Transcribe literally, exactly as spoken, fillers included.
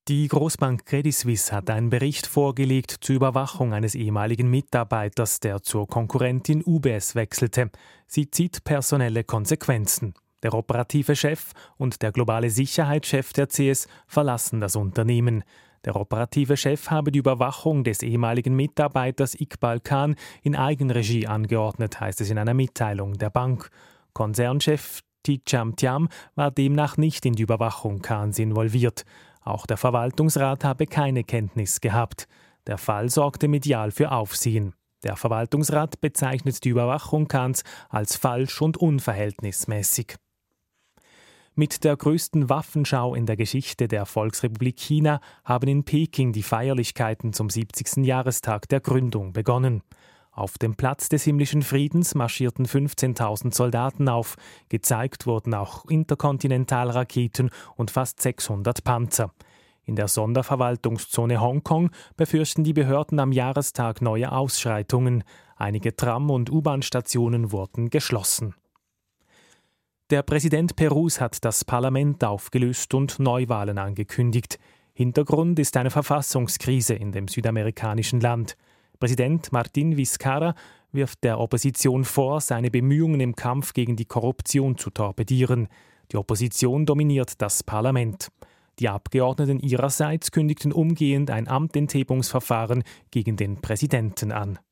Die Großbank Credit Suisse hat einen Bericht vorgelegt zur Überwachung eines ehemaligen Mitarbeiters, der zur Konkurrentin U B S wechselte. Sie zieht personelle Konsequenzen. Der operative Chef und der globale Sicherheitschef der C S verlassen das Unternehmen. Der operative Chef habe die Überwachung des ehemaligen Mitarbeiters Iqbal Khan in Eigenregie angeordnet, heißt es in einer Mitteilung der Bank. Konzernchef Tidjam Thiam war demnach nicht in die Überwachung Khans involviert. Auch der Verwaltungsrat habe keine Kenntnis gehabt. Der Fall sorgte medial für Aufsehen. Der Verwaltungsrat bezeichnet die Überwachung Khans als falsch und unverhältnismäßig. Mit der größten Waffenschau in der Geschichte der Volksrepublik China haben in Peking die Feierlichkeiten zum siebzigsten Jahrestag der Gründung begonnen. Auf dem Platz des himmlischen Friedens marschierten fünfzehntausend Soldaten auf. Gezeigt wurden auch Interkontinentalraketen und fast sechshundert Panzer. In der Sonderverwaltungszone Hongkong befürchten die Behörden am Jahrestag neue Ausschreitungen. Einige Tram- und U-Bahn-Stationen wurden geschlossen. Der Präsident Perus hat das Parlament aufgelöst und Neuwahlen angekündigt. Hintergrund ist eine Verfassungskrise in dem südamerikanischen Land. Präsident Martín Vizcarra wirft der Opposition vor, seine Bemühungen im Kampf gegen die Korruption zu torpedieren. Die Opposition dominiert das Parlament. Die Abgeordneten ihrerseits kündigten umgehend ein Amtenthebungsverfahren gegen den Präsidenten an.